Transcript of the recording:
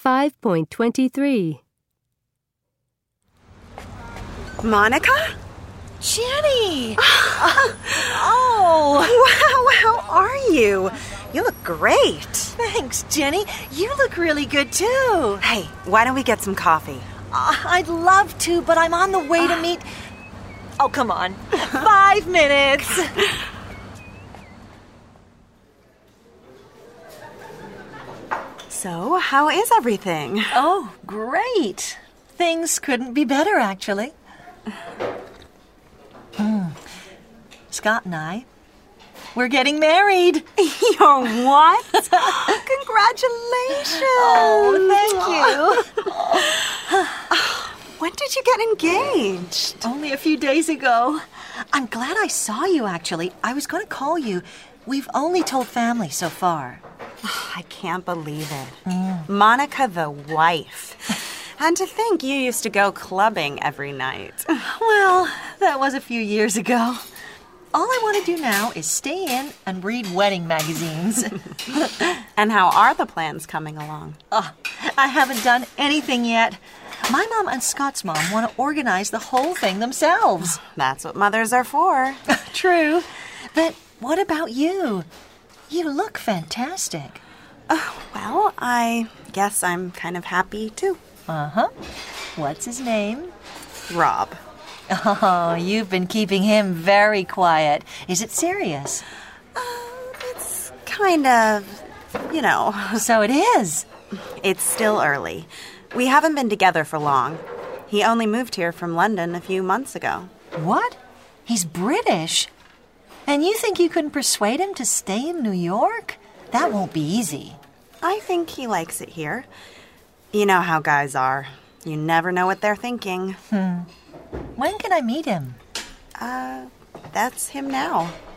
5.23. Monica? Jenny! Oh! Wow, how are you? You look great. Thanks, Jenny. You look really good, too. Hey, why don't we get some coffee? I'd love to, but I'm on the way to meet... Oh, come on. 5 minutes. So, how is everything? Oh, great. Things couldn't be better, actually. Scott and I, we're getting married. You're what? Congratulations. Oh, thank you. When did you get engaged? Only a few days ago. I'm glad I saw you, actually. I was going to call you. We've only told family so far. I can't believe it. Monica the wife. And to think you used to go clubbing every night. Well, that was a few years ago. All I want to do now is stay in and read wedding magazines. And how are the plans coming along? Oh, I haven't done anything yet. My mom and Scott's mom want to organize the whole thing themselves. That's what mothers are for. True. But what about you? You look fantastic. Well, I guess I'm kind of happy, too. Uh-huh. What's his name? Rob. Oh, you've been keeping him very quiet. Is it serious? It's kind of, you know. So it is. It's still early. We haven't been together for long. He only moved here from London a few months ago. What? He's British? And you think you couldn't persuade him to stay in New York? That won't be easy. I think he likes it here. You know how guys are. You never know what they're thinking. When can I meet him? That's him now.